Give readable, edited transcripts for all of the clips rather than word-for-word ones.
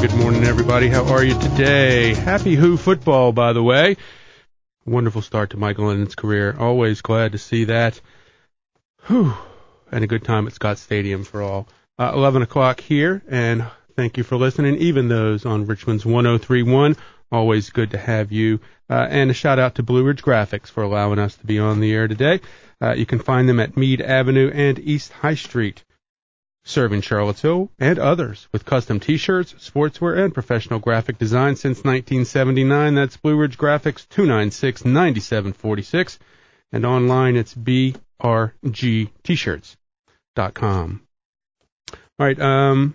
Good morning, everybody. How are you today? Happy Who football, by the way. Wonderful start to Michael Lennon's career. Always glad to see that. Whew. And a good time at Scott Stadium for all. 11 o'clock here, and thank you for listening, even those on Richmond's 103.1. Always good to have you. And a shout out to Blue Ridge Graphics for allowing us to be on the air today. You can find them at Meade Avenue and East High Street, serving Charlottesville and others with custom T-shirts, sportswear, and professional graphic design since 1979. That's Blue Ridge Graphics, 296-9746. And online, it's brgtshirts.com. All right,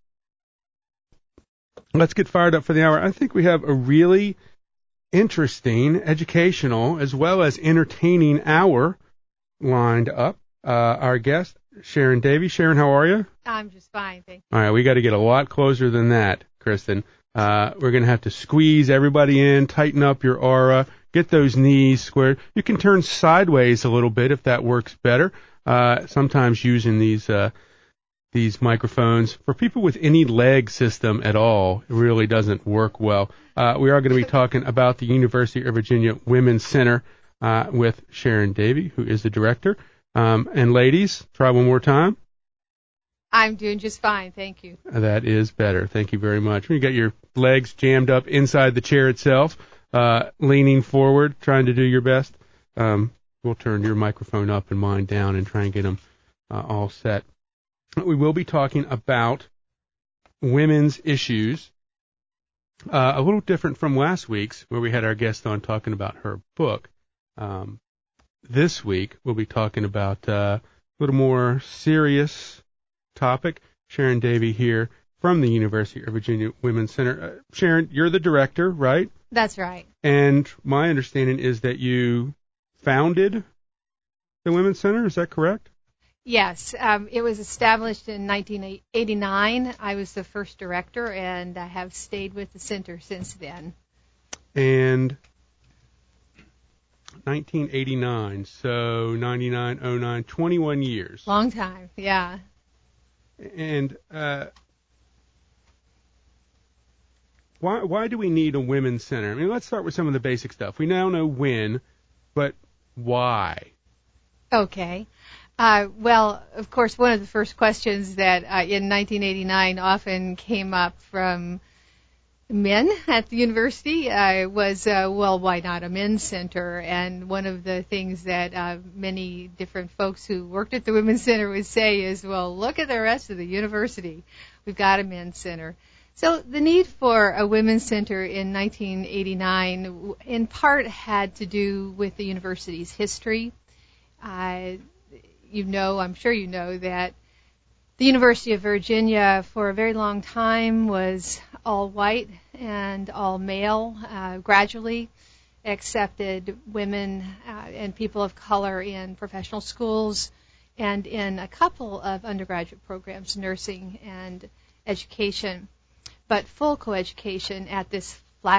let's get fired up for the hour. I think we have a really interesting, educational, as well as entertaining hour lined up. Our guest, Sharon Davey. Sharon, how are you? I'm just fine, thank you. All right, we got to get a lot closer than that, Kristen. We're going to have to squeeze everybody in, tighten up your aura, get those knees squared. You can turn sideways a little bit if that works better. Sometimes using these microphones for people with any leg system at all, it really doesn't work well. We are going to be talking about the University of Virginia Women's Center with Sharon Davey, who is the director. And ladies, try one more time. I'm doing just fine, thank you. That is better. Thank you very much. You got your legs jammed up inside the chair itself, leaning forward, trying to do your best. We'll turn your microphone up and mine down and try and get them all set. We will be talking about women's issues, a little different from last week's, where we had our guest on talking about her book. This week, we'll be talking about a little more serious topic. Sharon Davey here from the University of Virginia Women's Center. Sharon, you're the director, right? That's right. And my understanding is that you founded the Women's Center. Is that correct? Yes. It was established in 1989. I was the first director, and I have stayed with the center since then. And 1989, so 99, 09, 21 years. Long time, yeah. And why do we need a women's center? I mean, let's start with some of the basic stuff. We now know when, but why? Okay. Well, of course, one of the first questions that in 1989 often came up from men at the university was, well, why not a men's center? And one of the things that many different folks who worked at the Women's Center would say is, well, look at the rest of the university. We've got a men's center. So the need for a women's center in 1989 in part had to do with the university's history. I'm sure you know that the University of Virginia for a very long time was all white and all male, gradually accepted women and people of color in professional schools and in a couple of undergraduate programs, nursing and education. But full coeducation at this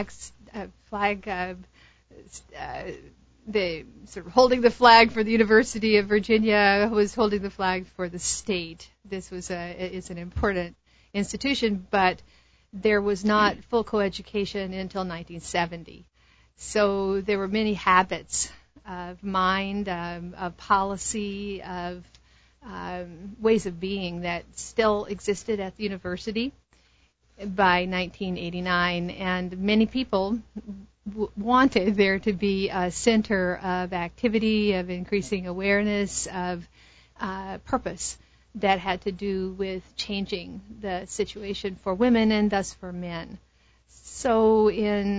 the sort of holding the flag for the University of Virginia was holding the flag for the state. This was is an important institution, but there was not full coeducation until 1970. So there were many habits of mind, of policy, of ways of being that still existed at the university by 1989, and many people wanted there to be a center of activity, of increasing awareness, of purpose that had to do with changing the situation for women and thus for men. So in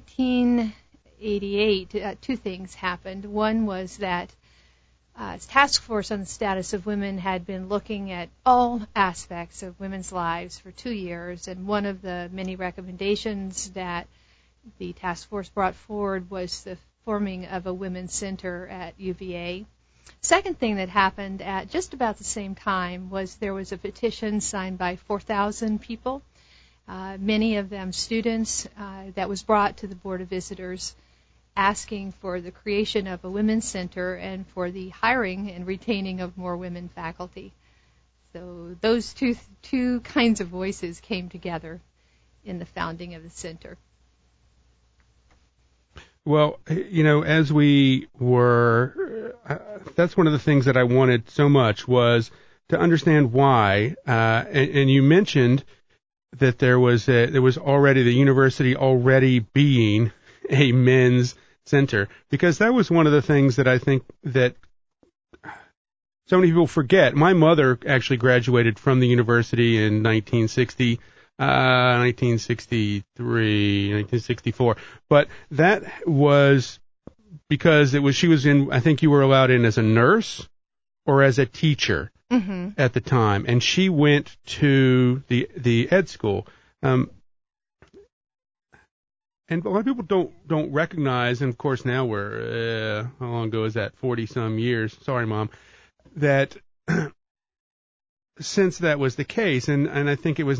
1988, two things happened. One was that Task Force on the Status of Women had been looking at all aspects of women's lives for 2 years, and one of the many recommendations that the task force brought forward was the forming of a women's center at UVA. Second thing that happened at just about the same time was there was a petition signed by 4,000 people, many of them students, that was brought to the Board of Visitors asking for the creation of a women's center and for the hiring and retaining of more women faculty. So those two kinds of voices came together in the founding of the center. Well, as we were, that's one of the things that I wanted so much was to understand why. And you mentioned that there was already the university already being a men's center, because that was one of the things that I think that so many people forget. My mother actually graduated from the university in 1963, 1964. But that was because she was in, I think you were allowed in as a nurse or as a teacher at the time. And she went to the ed school. And a lot of people don't recognize, and of course now we're, how long ago is that? 40-some years. Sorry, Mom. That since that was the case, and I think it was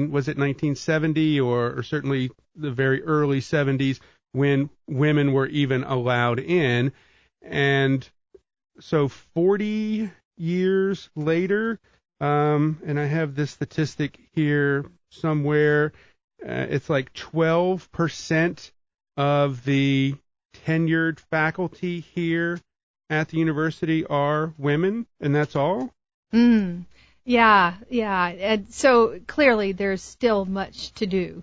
1970 or certainly the very early 70s when women were even allowed in, and so 40 years later, and I have this statistic here somewhere, it's like 12% of the tenured faculty here at the university are women, and that's all? Yeah. And so clearly there's still much to do.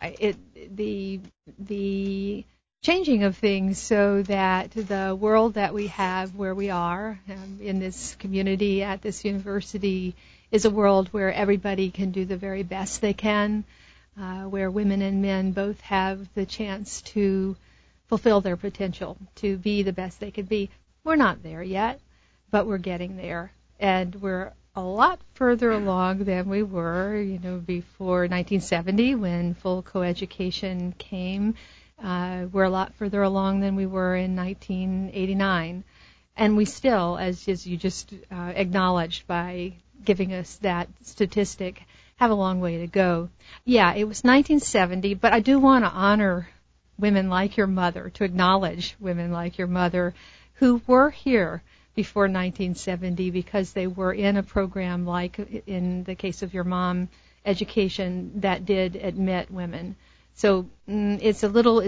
The changing of things so that the world that we have where we are in this community at this university is a world where everybody can do the very best they can, where women and men both have the chance to fulfill their potential, to be the best they could be. We're not there yet, but we're getting there, and we're a lot further along than we were, before 1970 when full coeducation came. We're a lot further along than we were in 1989, and we still, as you just acknowledged by giving us that statistic, have a long way to go. Yeah, it was 1970, but I do want to honor women like your mother, to acknowledge women like your mother who were here before 1970 because they were in a program like, in the case of your mom, education that did admit women. So it's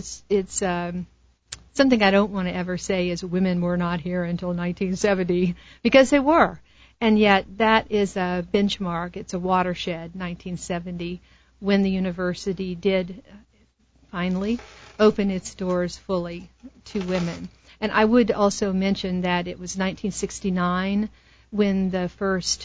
something I don't want to ever say is women were not here until 1970, because they were. And yet that is a benchmark. It's a watershed, 1970, when the university did finally open its doors fully to women. And I would also mention that it was 1969 when the first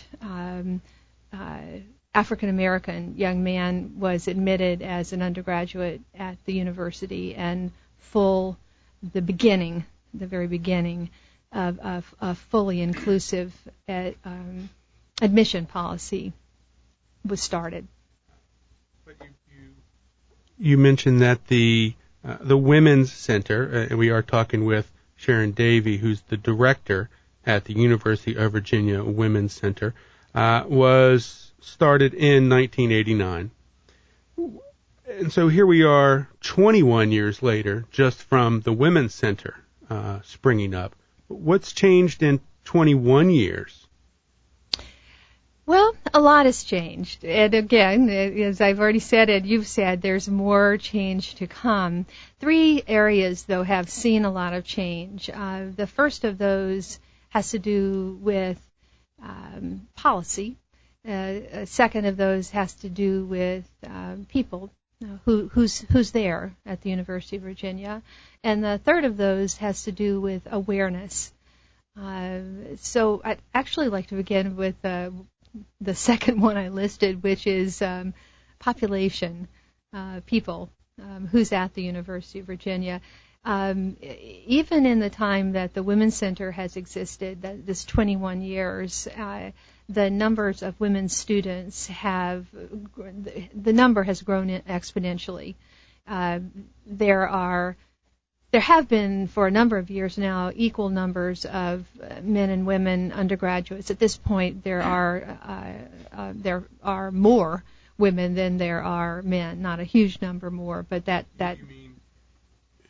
African-American young man was admitted as an undergraduate at the university, and the very beginning of a fully inclusive admission policy was started. But you mentioned that the Women's Center, and we are talking with Sharon Davey, who's the director at the University of Virginia Women's Center, was started in 1989. And so here we are 21 years later, just from the Women's Center springing up. What's changed in 21 years? Well, a lot has changed. And again, as I've already said and you've said, there's more change to come. 3 areas, though, have seen a lot of change. The first of those has to do with policy. A second of those has to do with people, who's there at the University of Virginia. And the third of those has to do with awareness. So I'd actually like to begin with the second one I listed, which is population, people, who's at the University of Virginia. Even in the time that the Women's Center has existed, this 21 years, the numbers of women students the number has grown exponentially. There have been, for a number of years now, equal numbers of men and women undergraduates. At this point, there are more women than there are men. Not a huge number more, but that. You mean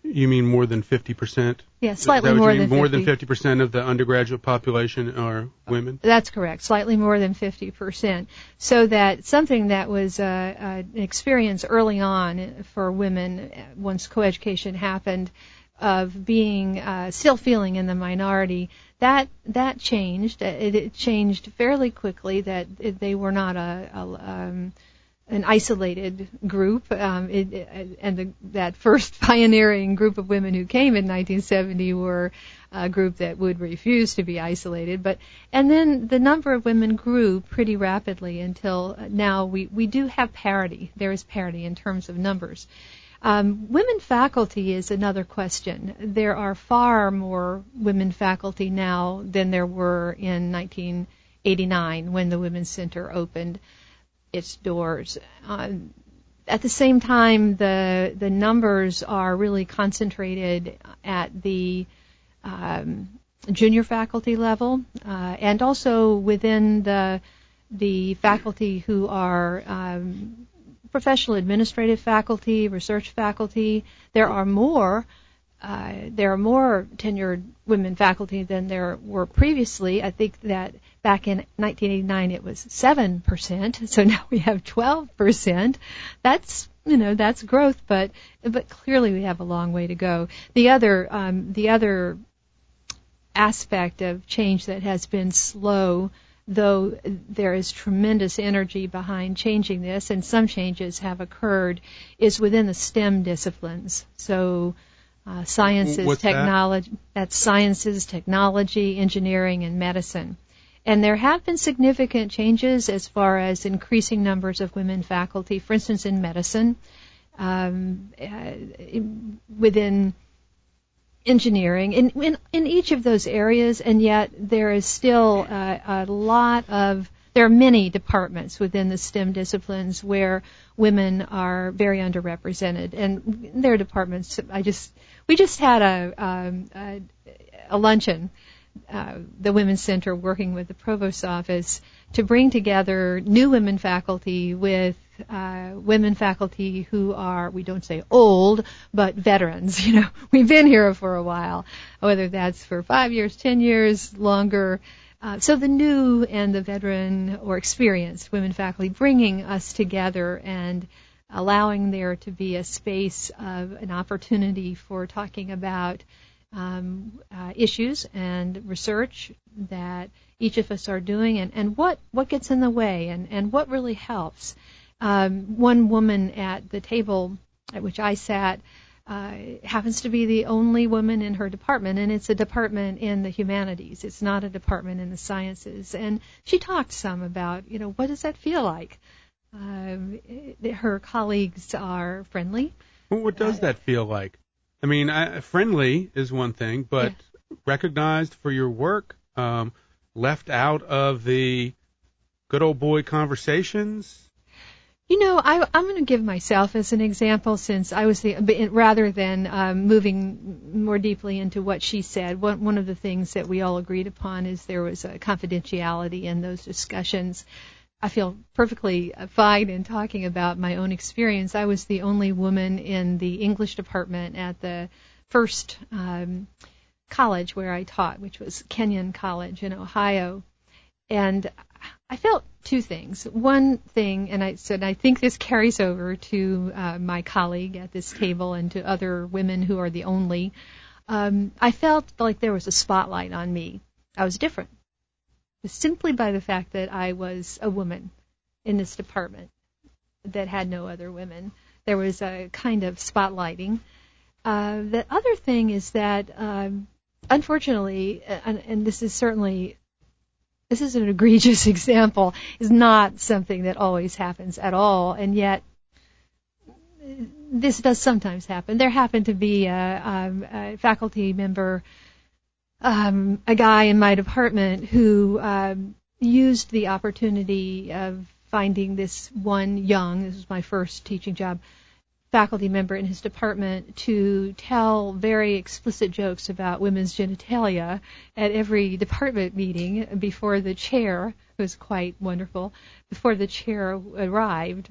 You mean more than 50%? Yeah, slightly more than 50. More than 50% of the undergraduate population are women? That's correct, slightly more than 50%. So that something that was an experience early on for women once coeducation happened of being still feeling in the minority, that changed. It changed fairly quickly, that they were not an isolated group, that first pioneering group of women who came in 1970 were a group that would refuse to be isolated. And then the number of women grew pretty rapidly until now we do have parity. There is parity in terms of numbers. Women faculty is another question. There are far more women faculty now than there were in 1989 when the Women's Center opened its doors. At the same time, the numbers are really concentrated at the junior faculty level, and also within the faculty who are professional administrative faculty, research faculty. There are more tenured women faculty than there were previously. I think that back in 1989 it was 7%, so now we have 12%. That's growth, but clearly we have a long way to go. The other aspect of change that has been slow, though there is tremendous energy behind changing this, and some changes have occurred, is within the STEM disciplines. So sciences, technology, that's sciences, technology, engineering, and medicine. And there have been significant changes as far as increasing numbers of women faculty, for instance, in medicine, within engineering, in each of those areas, and yet there is still there are many departments within the STEM disciplines where women are very underrepresented, and there are departments. We just had a luncheon, the Women's Center working with the Provost's office to bring together new women faculty with women faculty who are, we don't say old, but veterans. We've been here for a while, whether that's for 5 years, 10 years, longer. So the new and the veteran or experienced women faculty bringing us together and allowing there to be a space of an opportunity for talking about issues and research that each of us are doing, and what gets in the way, and what really helps. One woman at the table at which I sat happens to be the only woman in her department, and it's a department in the humanities. It's not a department in the sciences. And she talked some about, what does that feel like? Her colleagues are friendly. Well, what does that feel like? I mean, friendly is one thing, but recognized for your work, left out of the good old boy conversations. I'm going to give myself as an example, since I was rather than moving more deeply into what she said. One of the things that we all agreed upon is there was a confidentiality in those discussions. I feel perfectly fine in talking about my own experience. I was the only woman in the English department at the first college where I taught, which was Kenyon College in Ohio. And I felt two things. One thing, and I said, I think this carries over to my colleague at this table and to other women who are the only. I felt like there was a spotlight on me. I was different. Simply by the fact that I was a woman in this department that had no other women. There was a kind of spotlighting. The other thing is that, unfortunately, and this is an egregious example, is not something that always happens at all, and yet this does sometimes happen. There happened to be a faculty member, a guy in my department who used the opportunity of finding this was my first teaching job, faculty member in his department to tell very explicit jokes about women's genitalia at every department meeting before the chair, who was quite wonderful, before the chair arrived.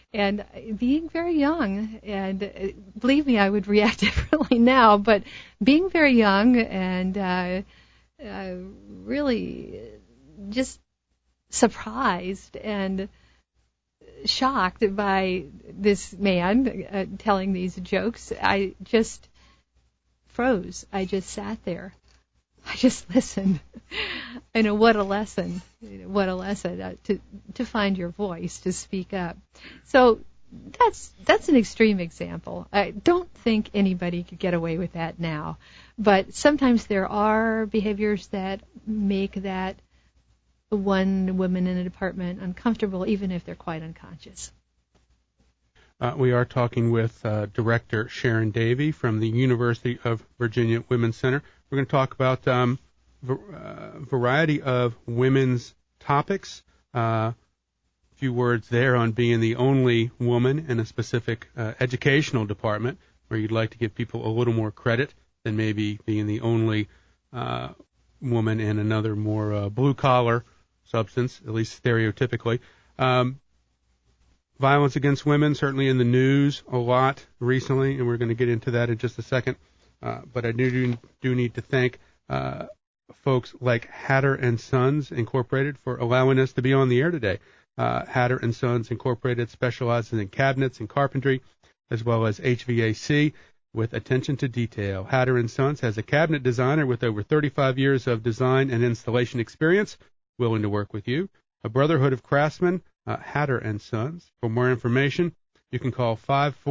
And being very young, and believe me, I would react differently now, but being very young and really just surprised and shocked by this man telling these jokes, I just froze. I just sat there. I just listened. What a lesson. What a lesson to find your voice, to speak up. So that's an extreme example. I don't think anybody could get away with that now. But sometimes there are behaviors that make that one woman in a department uncomfortable, even if they're quite unconscious. We are talking with Director Sharon Davey from the University of Virginia Women's Center. We're going to talk about a variety of women's topics. A few words there on being the only woman in a specific educational department, where you'd like to give people a little more credit than maybe being the only woman in another more blue-collar substance, at least stereotypically. Violence against women, certainly in the news a lot recently, and we're going to get into that in just a second. But I do need to thank folks like Hatter and Sons Incorporated for allowing us to be on the air today. Hatter and Sons Incorporated specializes in cabinets and carpentry, as well as HVAC with attention to detail. Hatter and Sons has a cabinet designer with over 35 years of design and installation experience, willing to work with you. A brotherhood of craftsmen, Hatter and Sons. For more information, you can call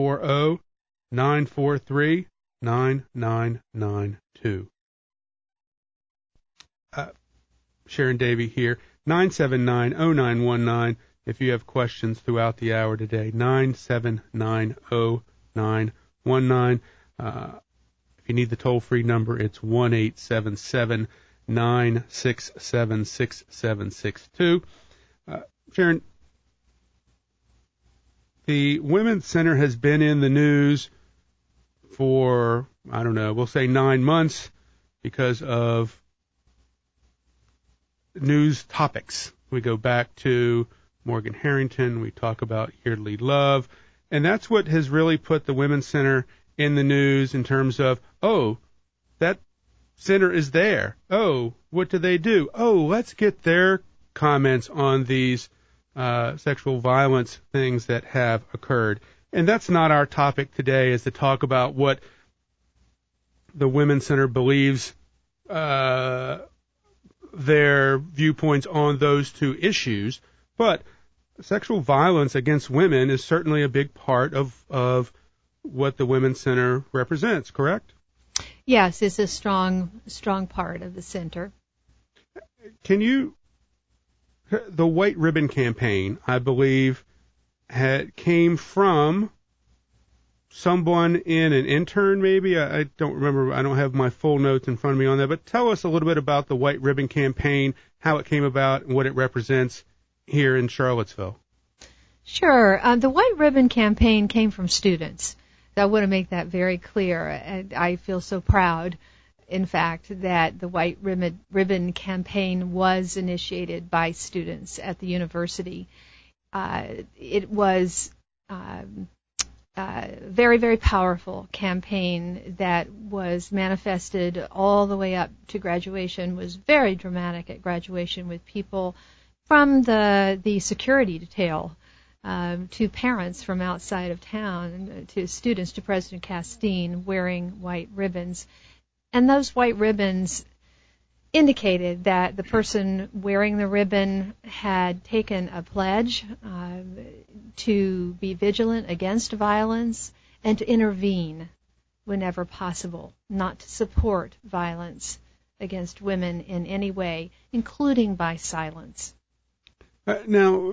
540-943-9992. Sharon Davey here, 979-0919. If you have questions throughout the hour today, 979-0919. If you need the toll-free number, it's 1-877-967-6762. Sharon, the Women's Center has been in the news for, I don't know, we'll say 9 months because of news topics. We go back to Morgan Harrington. We talk about Yeardley Love. And that's what has really put the Women's Center in the news in terms of, oh, that center is there. Oh, what do they do? Oh, let's get their comments on these sexual violence things that have occurred. And that's not our topic today, is to talk about what the Women's Center believes their viewpoints on those two issues. But sexual violence against women is certainly a big part of what the Women's Center represents, correct? Yes, it's a strong part of the center. The White Ribbon Campaign, I believe, came from someone in an intern, maybe. I don't remember. I don't have my full notes in front of me on that. But tell us a little bit about the White Ribbon Campaign, how it came about, and what it represents here in Charlottesville. Sure. The White Ribbon Campaign came from students. I want to make that very clear. And I feel so proud, in fact, that the White Ribbon Campaign was initiated by students at the university. It was a very, very powerful campaign that was manifested all the way up to graduation, was very dramatic at graduation, with people from the security detail to parents from outside of town, to students, to President Castine, wearing white ribbons. And those white ribbons indicated that the person wearing the ribbon had taken a pledge to be vigilant against violence and to intervene whenever possible, not to support violence against women in any way, including by silence. Now,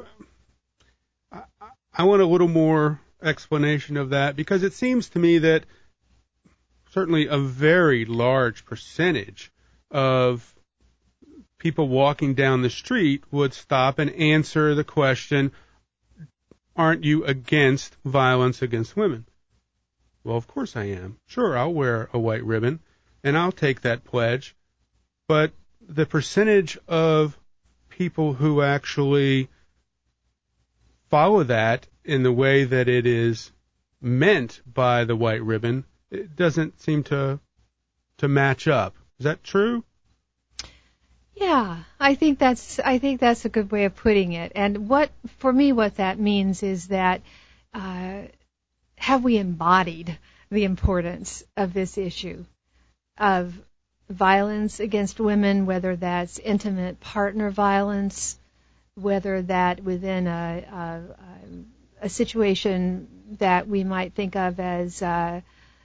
I want a little more explanation of that, because it seems to me that certainly a very large percentage of people walking down the street would stop and answer the question, aren't you against violence against women? Well, of course I am. Sure, I'll wear a white ribbon, and I'll take that pledge. But the percentage of people who actually follow that in the way that it is meant by the white ribbon, it doesn't seem to match up. Is that true? Yeah, I think that's a good way of putting it. And what that means is that have we embodied the importance of this issue of violence against women, whether that's intimate partner violence, whether that within a situation that we might think of as a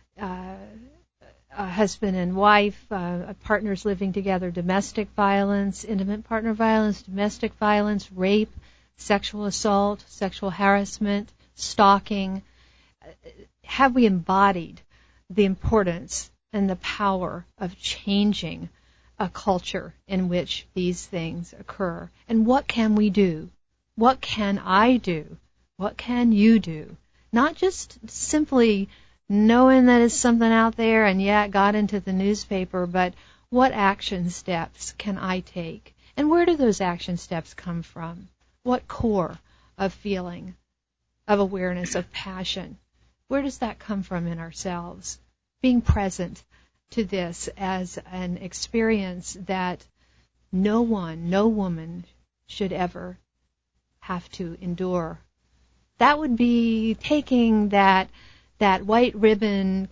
husband and wife, partners living together, domestic violence, intimate partner violence, domestic violence, rape, sexual assault, sexual harassment, stalking. Have we embodied the importance and the power of changing a culture in which these things occur? And what can we do? What can I do? What can you do? Not just simply knowing that it's something out there and it got into the newspaper, but what action steps can I take? And where do those action steps come from? What core of feeling, of awareness, of passion? Where does that come from in ourselves? Being present to this as an experience that no woman should ever have to endure. That would be taking that white ribbon,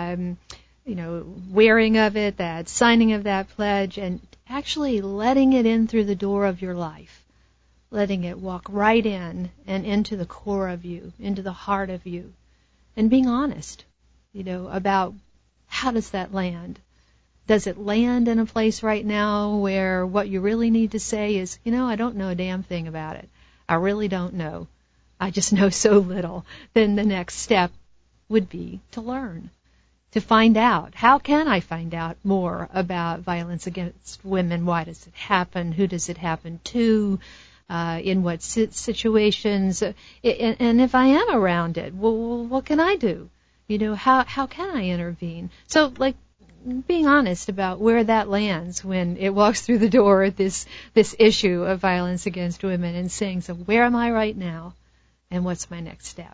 wearing of it, that signing of that pledge, and actually letting it in through the door of your life, letting it walk right in and into the core of you, into the heart of you, and being honest, about how does that land? Does it land in a place right now where what you really need to say is, I don't know a damn thing about it. I really don't know. I just know so little. Then the next step would be to learn, to find out. How can I find out more about violence against women? Why does it happen? Who does it happen to? In what situations? And if I am around it, well, what can I do? How can I intervene? So, being honest about where that lands when it walks through the door, this issue of violence against women, and saying, so where am I right now, and what's my next step?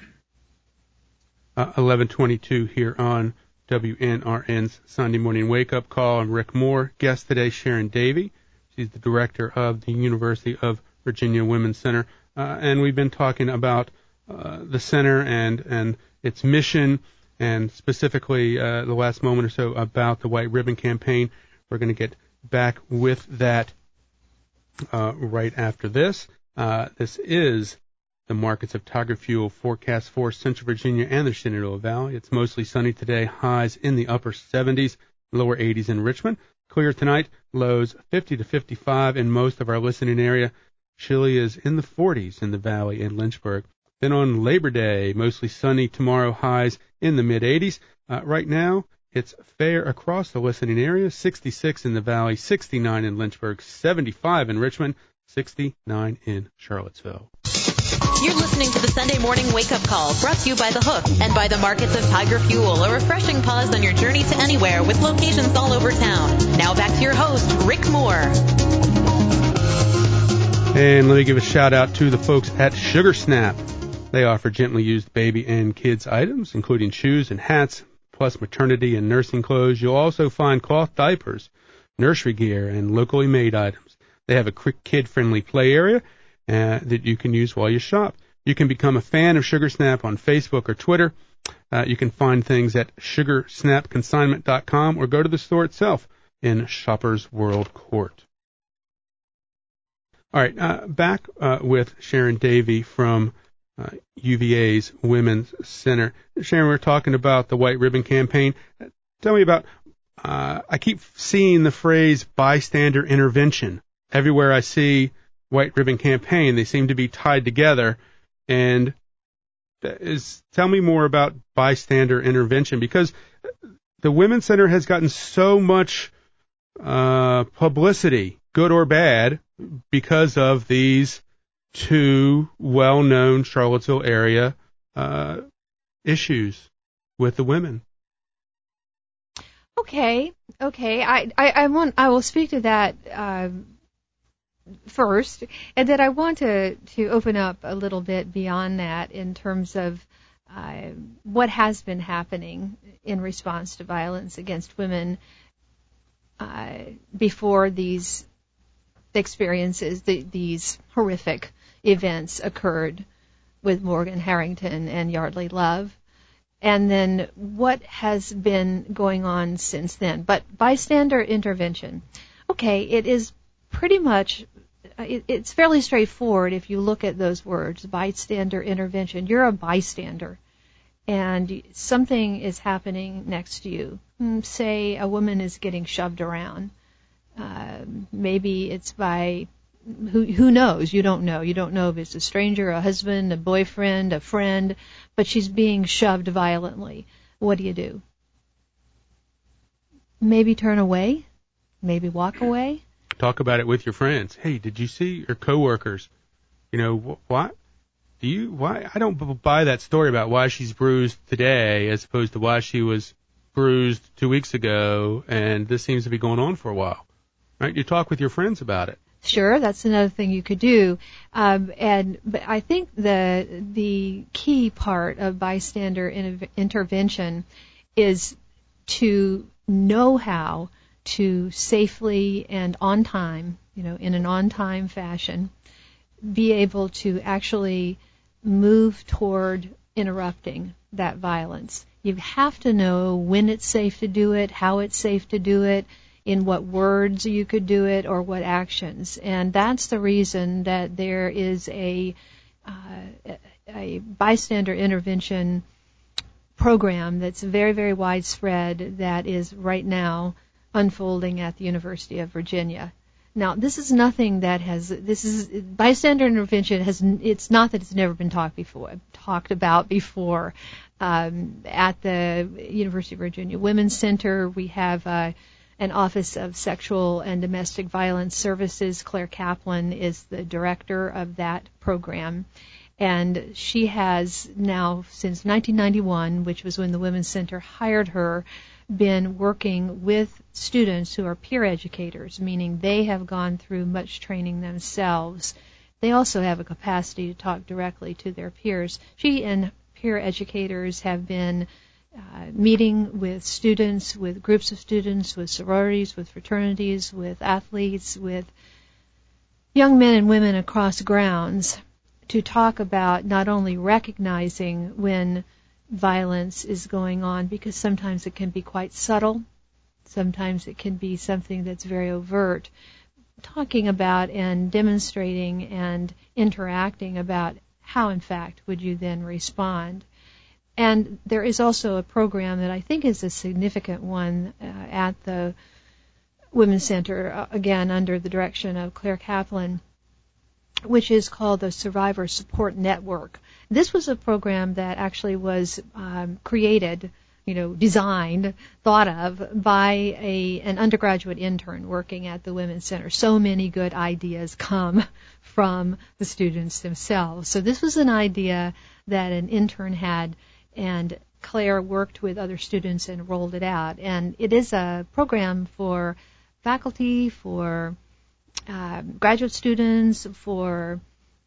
11:22 here on WNRN's Sunday Morning Wake Up Call. I'm Rick Moore. Guest today, Sharon Davey. She's the director of the University of Virginia Women's Center, and we've been talking about the center and its mission, and specifically the last moment or so about the White Ribbon Campaign. We're going to get back with that right after this. This is the Markets of Tiger Fuel forecast for Central Virginia and the Shenandoah Valley. It's mostly sunny today, highs in the upper 70s, lower 80s in Richmond. Clear tonight, lows 50 to 55 in most of our listening area. Chilly is in the 40s in the valley and Lynchburg. Then on Labor Day, mostly sunny tomorrow, highs in the mid-80s. Right now, it's fair across the listening area, 66 in the valley, 69 in Lynchburg, 75 in Richmond, 69 in Charlottesville. You're listening to the Sunday Morning Wake-Up Call, brought to you by The Hook and by the Markets of Tiger Fuel, a refreshing pause on your journey to anywhere with locations all over town. Now back to your host, Rick Moore. And let me give a shout-out to the folks at Sugar Snap. They offer gently used baby and kids items, including shoes and hats, plus maternity and nursing clothes. You'll also find cloth diapers, nursery gear, and locally made items. They have a quick kid-friendly play area that you can use while you shop. You can become a fan of Sugar Snap on Facebook or Twitter. You can find things at sugarsnapconsignment.com or go to the store itself in Shoppers World Court. All right, back with Sharon Davey from UVA's Women's Center. Sharon, we're talking about the White Ribbon Campaign. Tell me about, I keep seeing the phrase bystander intervention. Everywhere I see White Ribbon Campaign, they seem to be tied together. And tell me more about bystander intervention, because the Women's Center has gotten so much publicity, good or bad, because of these two well-known Charlottesville area issues with the women. Okay. I will speak to that first, and then I want to open up a little bit beyond that in terms of what has been happening in response to violence against women before these experiences, these horrific events occurred with Morgan Harrington and Yardley Love, and then what has been going on since then. But bystander intervention, okay, it is pretty much, it's fairly straightforward if you look at those words, bystander intervention. You're a bystander, and something is happening next to you. Say a woman is getting shoved around. Maybe it's by, who knows? You don't know. You don't know if it's a stranger, a husband, a boyfriend, a friend, but she's being shoved violently. What do? Maybe turn away? Maybe walk away? Talk about it with your friends. Hey, did you see your coworkers? You know, what? Why? I don't buy that story about why she's bruised today as opposed to why she was bruised 2 weeks ago, and this seems to be going on for a while. Right? You talk with your friends about it. Sure, that's another thing you could do. But I think the key part of bystander intervention is to know how to safely and on time, in an on-time fashion, be able to actually move toward interrupting that violence. You have to know when it's safe to do it, how it's safe to do it, in what words you could do it, or what actions. And that's the reason that there is a bystander intervention program that's very, very widespread that is right now unfolding at the University of Virginia. Now, this is nothing that bystander intervention it's not that it's never been talked about before. At the University of Virginia Women's Center, we have an Office of Sexual and Domestic Violence Services. Claire Kaplan is the director of that program. And she has now, since 1991, which was when the Women's Center hired her, been working with students who are peer educators, meaning they have gone through much training themselves. They also have a capacity to talk directly to their peers. She and peer educators have been meeting with students, with groups of students, with sororities, with fraternities, with athletes, with young men and women across grounds to talk about not only recognizing when violence is going on, because sometimes it can be quite subtle, sometimes it can be something that's very overt, talking about and demonstrating and interacting about how, in fact, would you then respond. And there is also a program that I think is a significant one at the Women's Center, again, under the direction of Claire Kaplan, which is called the Survivor Support Network. This was a program that actually was created, designed, thought of by an undergraduate intern working at the Women's Center. So many good ideas come from the students themselves. So this was an idea that an intern had, and Claire worked with other students and rolled it out. And it is a program for faculty, for graduate students, for,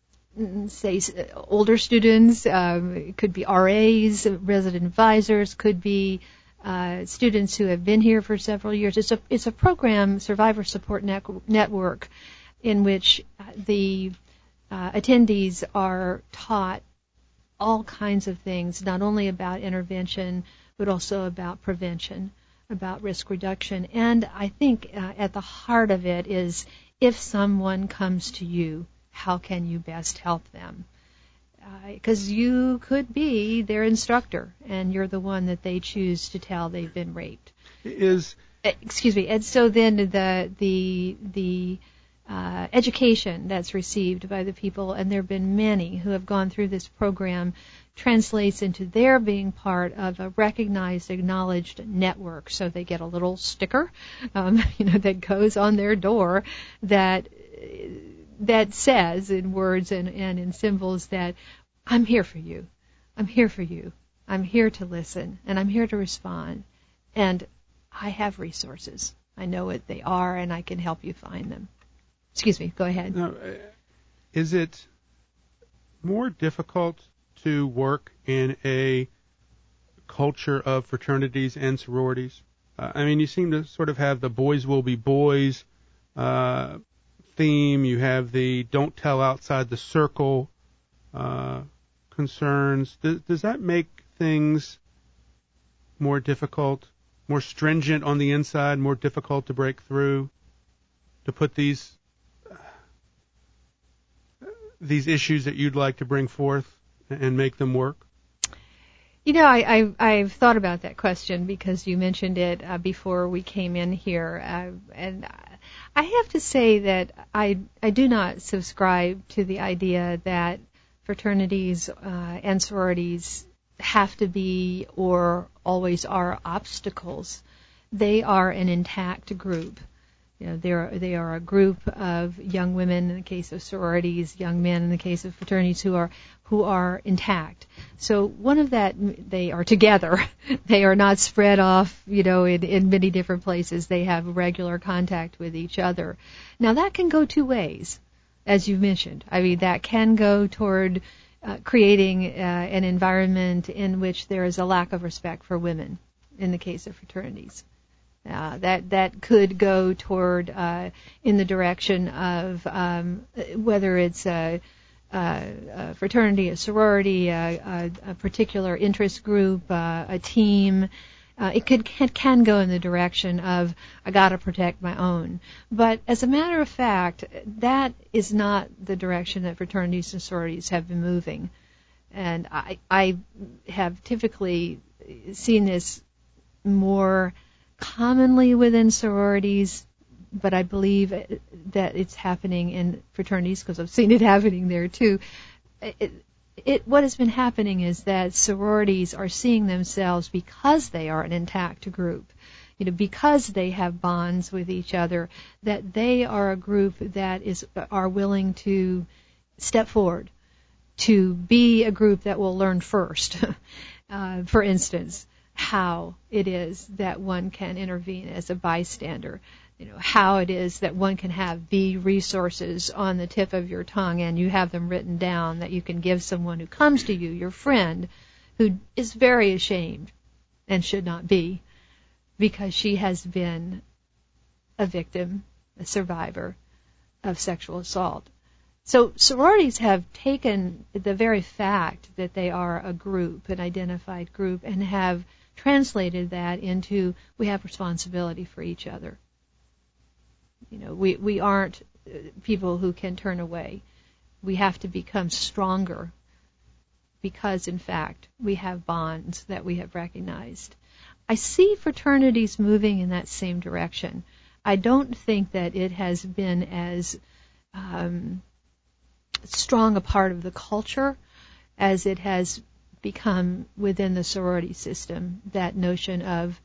say, older students. It could be RAs, resident advisors, could be students who have been here for several years. It's a program, Survivor Support Network, in which the attendees are taught all kinds of things, not only about intervention, but also about prevention, about risk reduction. And I think at the heart of it is, if someone comes to you, how can you best help them? Because you could be their instructor, and you're the one that they choose to tell they've been raped. Excuse me. And so then the education that's received by the people, and there have been many who have gone through this program, translates into their being part of a recognized, acknowledged network. So they get a little sticker, that goes on their door that says in words and in symbols that I'm here for you. I'm here for you. I'm here to listen, and I'm here to respond. And I have resources. I know what they are, and I can help you find them. Excuse me, go ahead. Now, is it more difficult to work in a culture of fraternities and sororities? I mean, you seem to sort of have the boys will be boys theme. You have the don't tell outside the circle concerns. Does that make things more difficult, more stringent on the inside, more difficult to break through, to put these issues that you'd like to bring forth and make them work? You know, I've thought about that question because you mentioned it before we came in here, and I have to say that I do not subscribe to the idea that fraternities and sororities have to be or always are obstacles. They are an intact group. You know, they are a group of young women in the case of sororities, young men in the case of fraternities who are intact. So one of that, they are together. They are not spread off, you know, in many different places. They have regular contact with each other. Now that can go two ways, as you mentioned. I mean, that can go toward creating an environment in which there is a lack of respect for women in the case of fraternities. That could go toward in the direction of whether it's a fraternity, a sorority, a particular interest group, a team. It can go in the direction of I got to protect my own. But as a matter of fact, that is not the direction that fraternities and sororities have been moving. And I have typically seen this more commonly within sororities, but I believe that it's happening in fraternities because I've seen it happening there too. What has been happening is that sororities are seeing themselves, because they are an intact group, you know, because they have bonds with each other, that they are a group that are willing to step forward, to be a group that will learn first. For instance, how it is that one can intervene as a bystander, you know, how it is that one can have the resources on the tip of your tongue and you have them written down that you can give someone who comes to you, your friend, who is very ashamed and should not be because she has been a victim, a survivor of sexual assault. So sororities have taken the very fact that they are a group, an identified group, and have translated that into we have responsibility for each other. You know, we aren't people who can turn away. We have to become stronger because, in fact, we have bonds that we have recognized. I see fraternities moving in that same direction. I don't think that it has been as strong a part of the culture as it has become within the sorority system, that notion of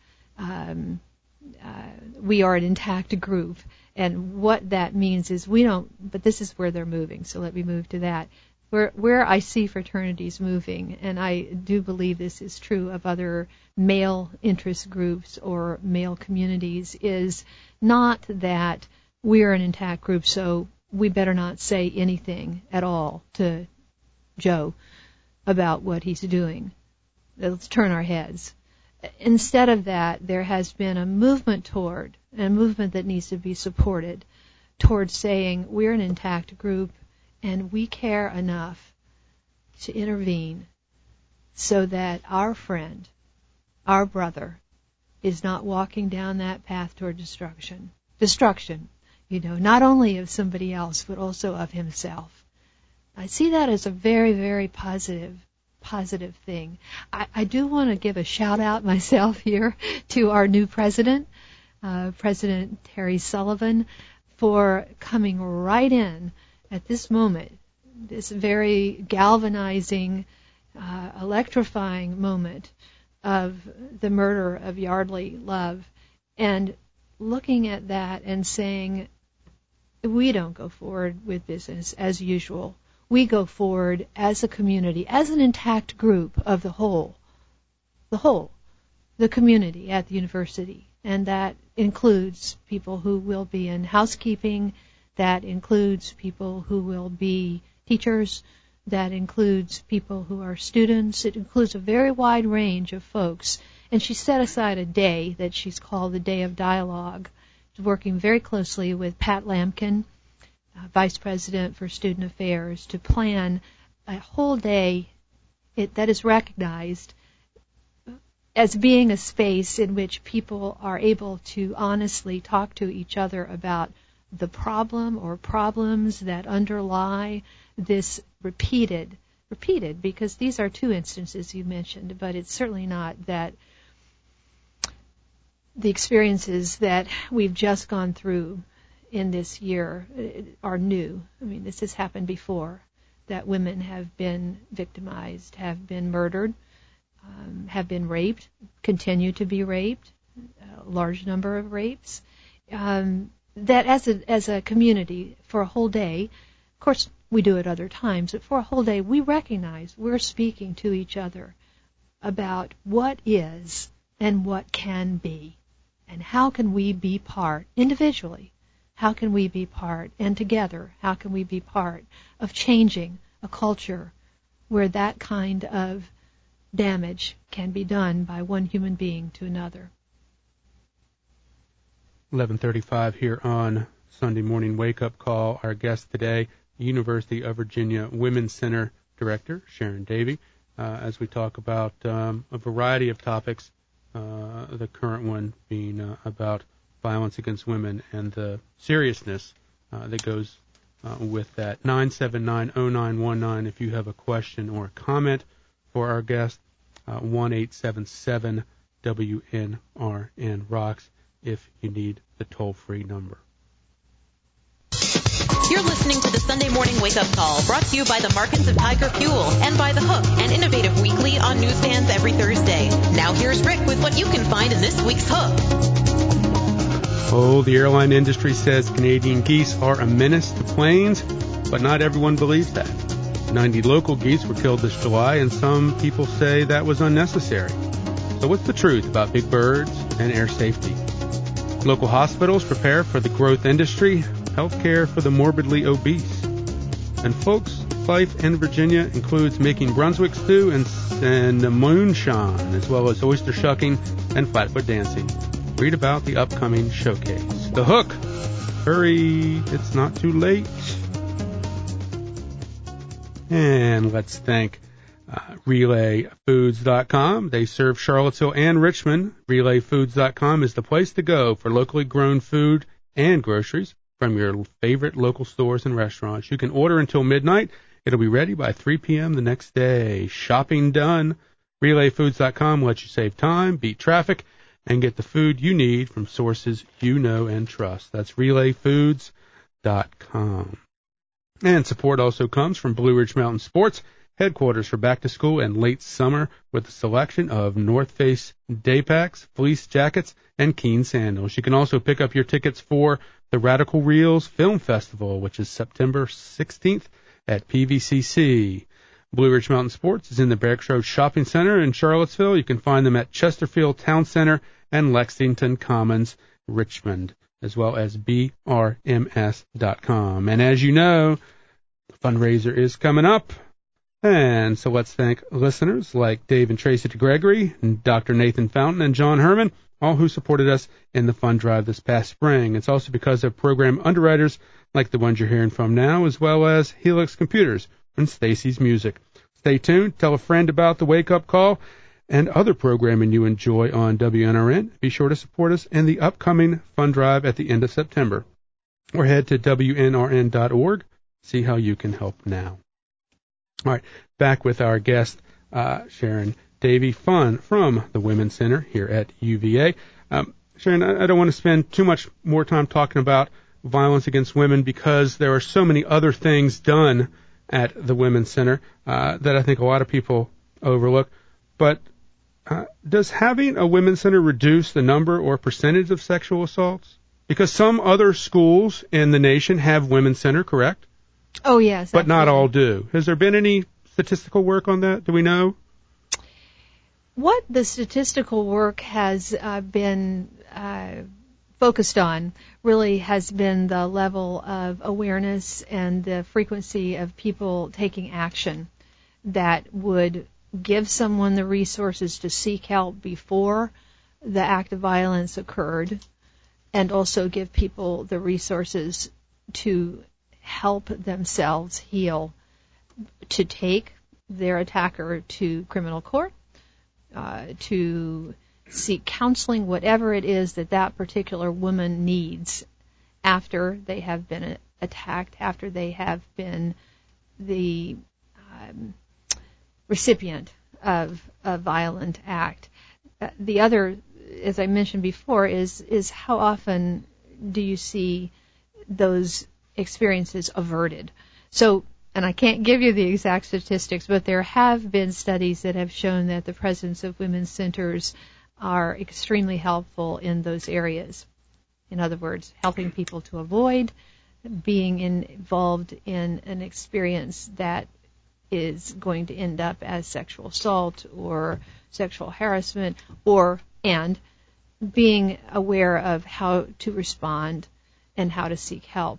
we are an intact group. And what that means is we don't, but this is where they're moving, so let me move to that. Where I see fraternities moving, and I do believe this is true of other male interest groups or male communities, is not that we're an intact group, so we better not say anything at all to Joe about what he's doing. Let's turn our heads. Instead of that, there has been a movement that needs to be supported, towards saying we're an intact group and we care enough to intervene so that our friend, our brother, is not walking down that path toward destruction. Destruction, you know, not only of somebody else, but also of himself. I see that as a very, very positive thing. I do want to give a shout out myself here to our new president, President Terry Sullivan, for coming right in at this moment, this very galvanizing, electrifying moment of the murder of Yardley Love, and looking at that and saying, we don't go forward with business as usual. We go forward as a community, as an intact group of the community at the university. And that includes people who will be in housekeeping, That includes people who will be teachers. That includes people who are students. It includes a very wide range of folks. And she set aside a day that she's called the Day of Dialogue, working very closely with Pat Lampkin, Vice President for Student Affairs, to plan a whole day that is recognized as being a space in which people are able to honestly talk to each other about the problem or problems that underlie this repeated, because these are two instances you mentioned, but it's certainly not that the experiences that we've just gone through in this year are new. I mean, this has happened before, that women have been victimized, have been murdered, have been raped, continue to be raped, a large number of rapes. That as a community, for a whole day, of course we do it other times, but for a whole day we recognize we're speaking to each other about what is and what can be, and how can we be part individually. How can we be part, and together, how can we be part of changing a culture where that kind of damage can be done by one human being to another? 11:35 here on Sunday Morning Wake Up Call. Our guest today, University of Virginia Women's Center Director Sharon Davey, as we talk about a variety of topics, the current one being about violence against women and the seriousness that goes with that. 979-0919 if you have a question or a comment for our guest. 1-877-WNRN-ROCKS if you need the toll-free number. You're listening to the Sunday Morning Wake Up Call, brought to you by the Markets of Tiger Fuel and by The Hook, an innovative weekly on newsstands every Thursday. Now here's Rick with what you can find in this week's Hook. Oh, the airline industry says Canadian geese are a menace to planes, but not everyone believes that. 90 local geese were killed this July, and some people say that was unnecessary. So what's the truth about big birds and air safety? Local hospitals prepare for the growth industry, healthcare for the morbidly obese. And folks, life in Virginia includes making Brunswick stew and moonshine, as well as oyster shucking and flatfoot dancing. Read about the upcoming showcase. The Hook. Hurry, it's not too late. And let's thank RelayFoods.com. They serve Charlottesville and Richmond. RelayFoods.com is the place to go for locally grown food and groceries from your favorite local stores and restaurants. You can order until midnight. It'll be ready by 3 p.m. the next day. Shopping done. RelayFoods.com lets you save time, beat traffic, and get the food you need from sources you know and trust. That's RelayFoods.com. And support also comes from Blue Ridge Mountain Sports, headquarters for back to school and late summer, with a selection of North Face day packs, fleece jackets, and Keen sandals. You can also pick up your tickets for the Radical Reels Film Festival, which is September 16th at PVCC. Blue Ridge Mountain Sports is in the Barracks Road Shopping Center in Charlottesville. You can find them at Chesterfield Town Center and Lexington Commons, Richmond, as well as brms.com. And as you know, the fundraiser is coming up. And so let's thank listeners like Dave and Tracy DeGregory, and Dr. Nathan Fountain, and John Herman, all who supported us in the fund drive this past spring. It's also because of program underwriters like the ones you're hearing from now, as well as Helix Computers and Stacy's Music. Stay tuned. Tell a friend about the Wake Up Call and other programming you enjoy on WNRN. Be sure to support us in the upcoming fund drive at the end of September. Or head to WNRN.org. See how you can help now. All right, back with our guest, Sharon Davey from the Women's Center here at UVA. Sharon, I don't want to spend too much more time talking about violence against women because there are so many other things done at the Women's Center that I think a lot of people overlook. But does having a Women's Center reduce the number or percentage of sexual assaults? Because some other schools in the nation have Women's Center, correct? Oh, yes. But absolutely. not all do. Has there been any statistical work on that? Do we know? What the statistical work has been focused on really has been the level of awareness and the frequency of people taking action that would give someone the resources to seek help before the act of violence occurred, and also give people the resources to help themselves heal, to take their attacker to criminal court, to seek counseling, whatever it is that that particular woman needs after they have been attacked, after they have been the recipient of a violent act. The other, as I mentioned before, is how often do you see those experiences averted? So, and I can't give you the exact statistics, but there have been studies that have shown that the presence of women's centers are extremely helpful in those areas. In other words, helping people to avoid being involved in an experience that is going to end up as sexual assault or sexual harassment, and being aware of how to respond and how to seek help.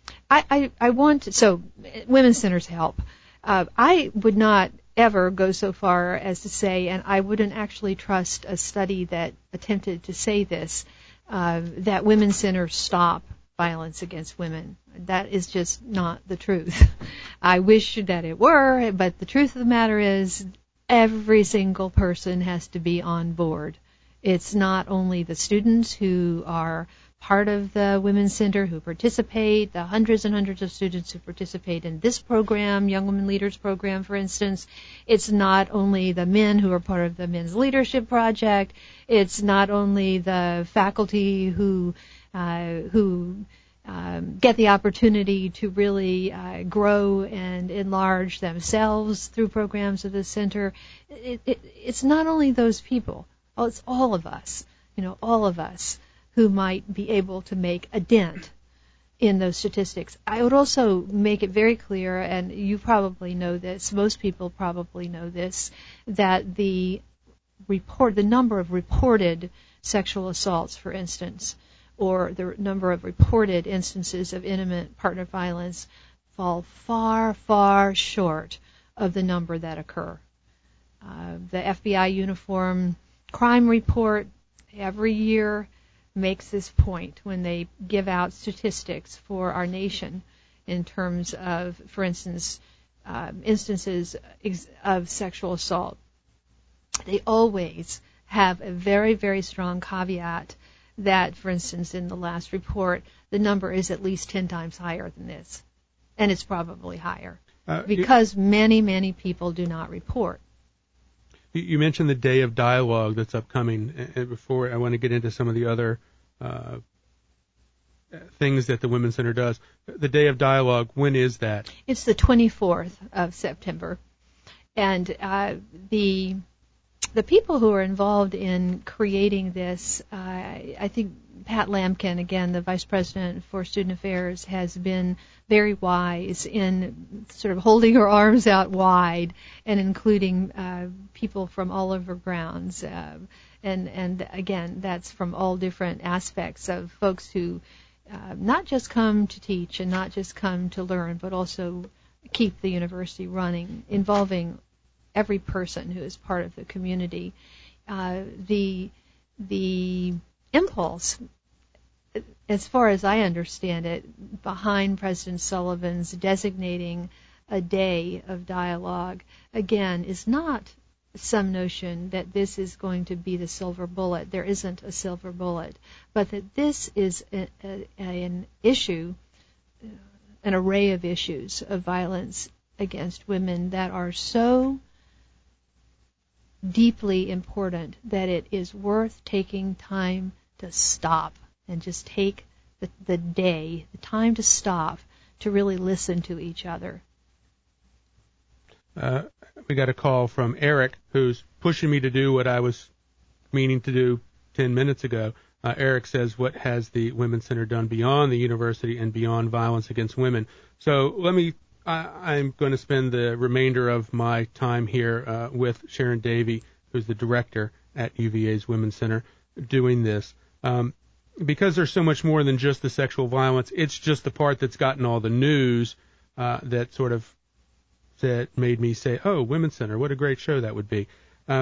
So women's centers help. I would not ever go so far as to say, and I wouldn't actually trust a study that attempted to say this, that women's centers stop violence against women. That is just not the truth. I wish that it were, but the truth of the matter is every single person has to be on board. It's not only the students who are part of the Women's Center who participate, the hundreds and hundreds of students who participate in this program, Young Women Leaders Program, for instance. It's not only the men who are part of the Men's Leadership Project. It's not only the faculty who get the opportunity to really grow and enlarge themselves through programs of the center. It's not only those people. It's all of us, all of us who might be able to make a dent in those statistics. I would also make it very clear, and you probably know this, most people probably know this, that the number of reported sexual assaults, for instance, or the number of reported instances of intimate partner violence fall far, far short of the number that occur. The FBI Uniform Crime Report every year makes this point when they give out statistics for our nation in terms of, for instance, instances of sexual assault. They always have a very, very strong caveat that, for instance, in the last report, the number is at least 10 times higher than this. And it's probably higher because many, many people do not report. You mentioned the Day of Dialogue that's upcoming. And before I want to get into some of the other things that the Women's Center does. The Day of Dialogue, when is that? It's the 24th of September. And the people who are involved in creating this, I think Pat Lampkin, again, the Vice President for Student Affairs, has been very wise in sort of holding her arms out wide and including people from all over grounds. And again, that's from all different aspects of folks who not just come to teach and not just come to learn, but also keep the university running, involving every person who is part of the community. The impulse, as far as I understand it, behind President Sullivan's designating a day of dialogue, again, is not some notion that this is going to be the silver bullet. There isn't a silver bullet, but that this is an issue, an array of issues of violence against women that are so deeply important that it is worth taking time to stop and just take the day, the time to stop to really listen to each other. We got a call from Eric, who's pushing me to do what I was meaning to do 10 minutes ago. Eric says, what has the Women's Center done beyond the university and beyond violence against women? So I'm going to spend the remainder of my time here with Sharon Davey, who's the director at UVA's Women's Center, doing this. because there's so much more than just the sexual violence, it's just the part that's gotten all the news that sort of made me say, oh, Women's Center, what a great show that would be.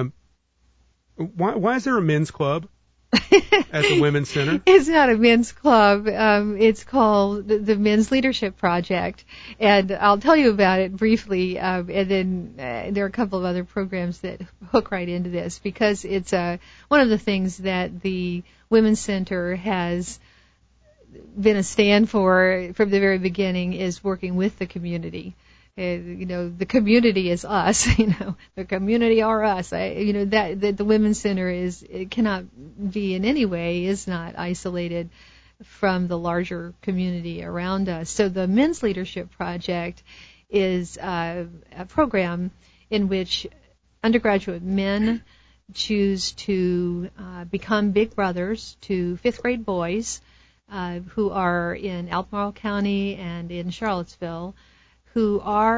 Why is there a men's club at the Women's Center? It's not a men's club. It's called the Men's Leadership Project, and I'll tell you about it briefly. And then there are a couple of other programs that hook right into this, because it's one of the things that the Women's Center has been a stand for from the very beginning is working with the community. The community is us. The community are us. That the Women's Center it cannot be in any way is not isolated from the larger community around us. So the Men's Leadership Project is a program in which undergraduate men choose to become big brothers to fifth grade boys who are in Albemarle County and in Charlottesville, who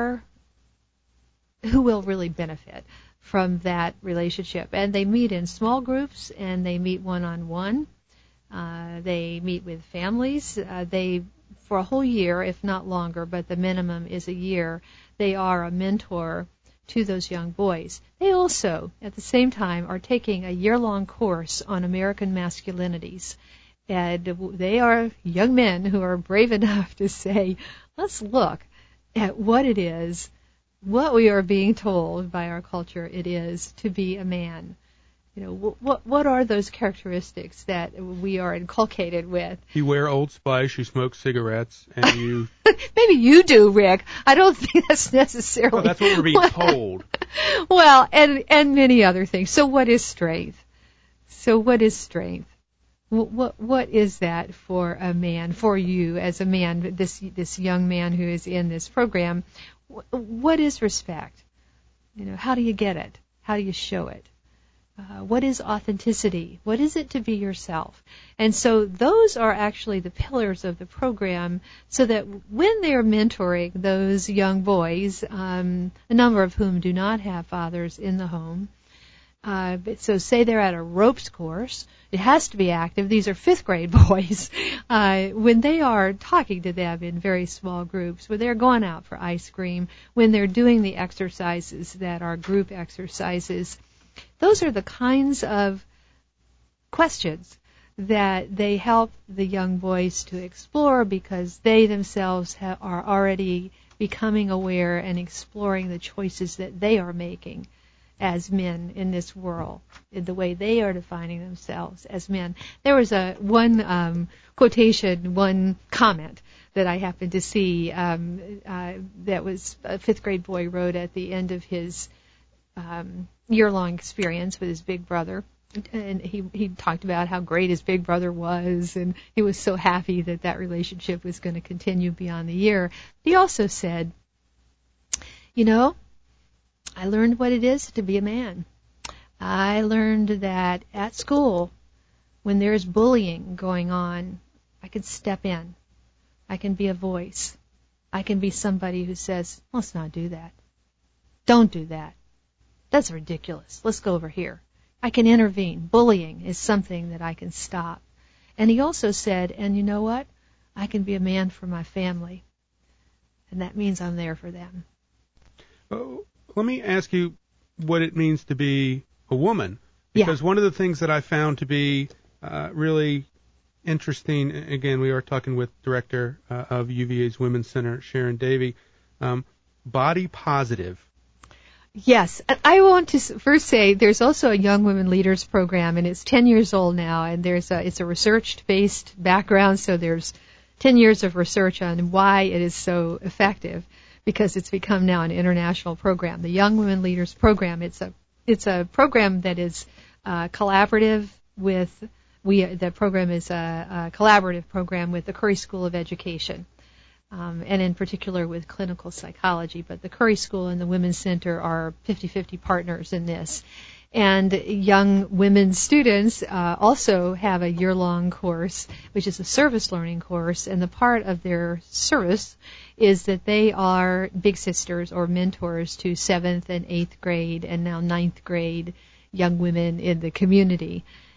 will really benefit from that relationship. And they meet in small groups, and they meet one-on-one. They meet with families. For a whole year, if not longer, but the minimum is a year, they are a mentor to those young boys. They also, at the same time, are taking a year-long course on American masculinities. And they are young men who are brave enough to say, let's look at what it is, what we are being told by our culture it is to be a man. What are those characteristics that we are inculcated with? You wear Old Spice, you smoke cigarettes, and you... Maybe you do, Rick. I don't think that's necessarily... Well, that's what we're being told. Well, and many other things. So what is strength? What is that for a man, for you as a man, this young man who is in this program? What is respect? How do you get it? How do you show it? What is authenticity? What is it to be yourself? And so those are actually the pillars of the program, so that when they are mentoring those young boys, a number of whom do not have fathers in the home, so say they're at a ropes course, it has to be active. These are fifth grade boys. When they are talking to them in very small groups, when they're going out for ice cream, when they're doing the exercises that are group exercises, those are the kinds of questions that they help the young boys to explore, because they themselves are already becoming aware and exploring the choices that they are making as men in this world, in the way they are defining themselves as men. There was one quotation, one comment that I happened to see that was a fifth grade boy wrote at the end of his year-long experience with his big brother. And he talked about how great his big brother was, and he was so happy that relationship was going to continue beyond the year. He also said, I learned what it is to be a man. I learned that at school, when there's bullying going on, I can step in. I can be a voice. I can be somebody who says, let's not do that. Don't do that. That's ridiculous. Let's go over here. I can intervene. Bullying is something that I can stop. And he also said, and you know what? I can be a man for my family. And that means I'm there for them. Let me ask you what it means to be a woman. Because one of the things that I found to be really interesting, again, we are talking with Director of UVA's Women's Center, Sharon Davey, body positive. Yes. I want to first say there's also a Young Women Leaders program, and it's 10 years old now, and it's a research-based background, so there's 10 years of research on why it is so effective, because it's become now an international program. The Young Women Leaders program, it's a program that is collaborative with, the program is a collaborative program with the Curry School of Education. And in particular with clinical psychology, but the Curry School and the Women's Center are 50-50 partners in this. And young women students also have a year-long course, which is a service learning course, and the part of their service is that they are big sisters or mentors to 7th and 8th grade and now 9th grade young women in the community.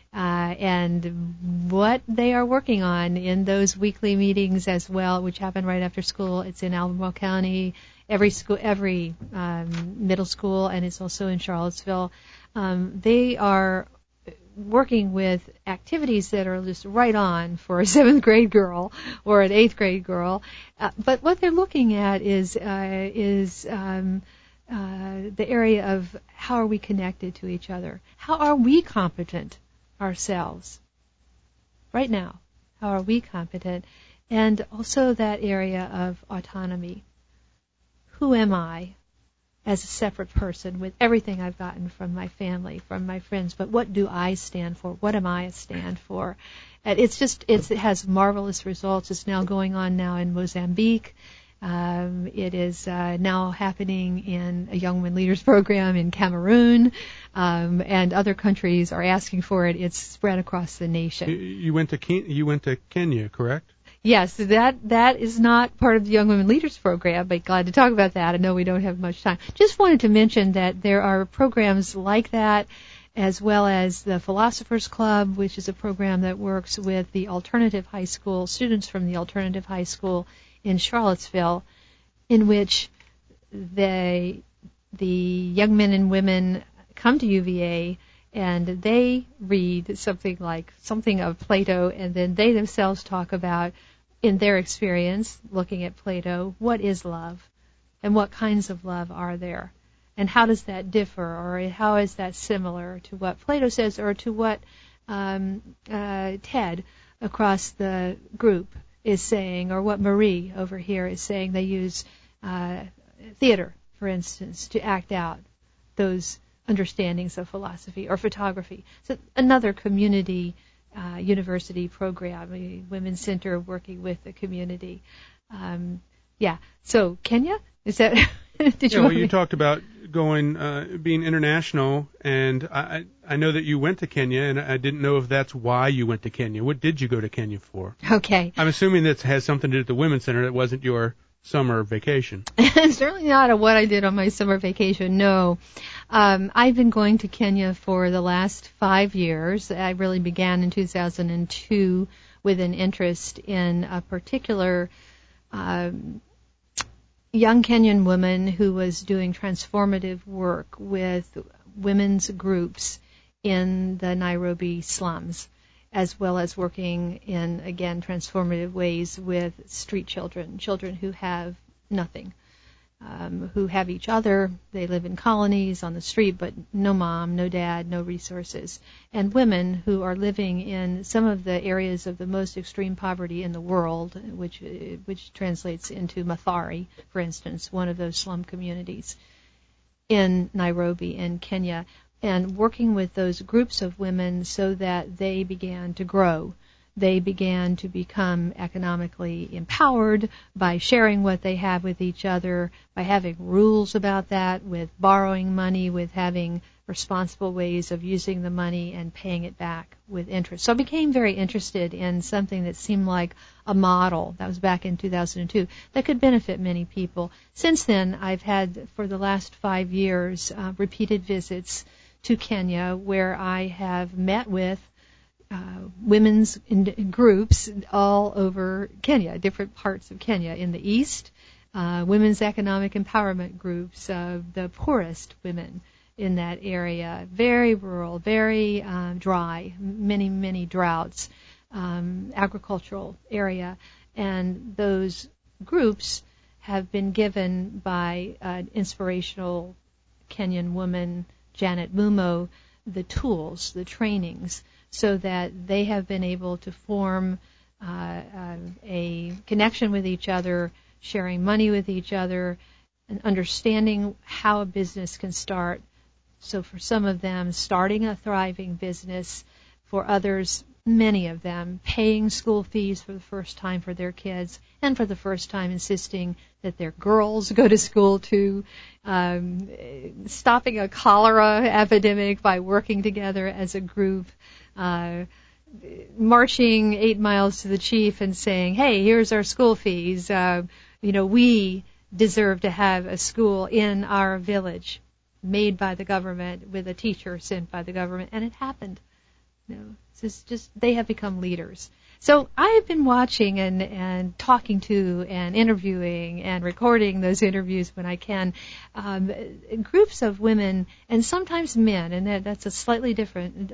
and what they are working on in those weekly meetings as well, which happen right after school. It's in Albemarle County, every middle school, and it's also in Charlottesville. They are working with activities that are just right on for a 7th grade girl or an 8th grade girl. But what they're looking at is the area of how are we connected to each other? How are we competent ourselves right now? How are we competent? And also that area of autonomy. Who am I as a separate person with everything I've gotten from my family, from my friends, but what do I stand for? What am I a stand for? And it has marvelous results. It's now going on now in Mozambique. It is now happening in a Young Women Leaders program in Cameroon, and other countries are asking for it. It's spread across the nation. You went to Kenya, correct? Yes, that is not part of the Young Women Leaders program, but glad to talk about that. I know we don't have much time. Just wanted to mention that there are programs like that, as well as the Philosophers Club, which is a program that works with the alternative high school, students from the alternative high school in Charlottesville, in which the young men and women come to UVA and they read something of Plato, and then they themselves talk about, in their experience, looking at Plato, what is love, and what kinds of love are there, and how does that differ, or how is that similar to what Plato says, or to what Ted across the group is saying, or what Marie over here is saying. They use theater, for instance, to act out those understandings of philosophy, or photography. So another community university program, a women's center working with the community. So Kenya, is that? You talked about going, being international, and I know that you went to Kenya, and I didn't know if that's why you went to Kenya. What did you go to Kenya for? Okay. I'm assuming that has something to do with the Women's Center. That wasn't your summer vacation. Certainly not what I did on my summer vacation, no. I've been going to Kenya for the last 5 years. I really began in 2002 with an interest in a particular young Kenyan woman who was doing transformative work with women's groups in the Nairobi slums, as well as working in, again, transformative ways with street children who have nothing, who have each other. They live in colonies on the street, but no mom, no dad, no resources. And women who are living in some of the areas of the most extreme poverty in the world, which translates into Mathare, for instance, one of those slum communities in Nairobi in Kenya, and working with those groups of women so that they began to grow. They began to become economically empowered by sharing what they have with each other, by having rules about that, with borrowing money, with having responsible ways of using the money and paying it back with interest. So I became very interested in something that seemed like a model, that was back in 2002, that could benefit many people. Since then, I've had, for the last 5 years, repeated visits to Kenya, where I have met with women's groups all over Kenya, different parts of Kenya. In the east, women's economic empowerment groups, the poorest women in that area, very rural, very dry, many droughts, agricultural area. And those groups have been given by an inspirational Kenyan woman, Janet Mumo, the tools, the trainings, so that they have been able to form a connection with each other, sharing money with each other, and understanding how a business can start. So for some of them, starting a thriving business. For others, many of them, paying school fees for the first time for their kids, and for the first time insisting that their girls go to school too, stopping a cholera epidemic by working together as a group, marching 8 miles to the chief and saying, hey, here's our school fees. We deserve to have a school in our village made by the government with a teacher sent by the government. And it happened. It's just they have become leaders. So I have been watching and talking to and interviewing and recording those interviews when I can, groups of women and sometimes men, and that's a slightly different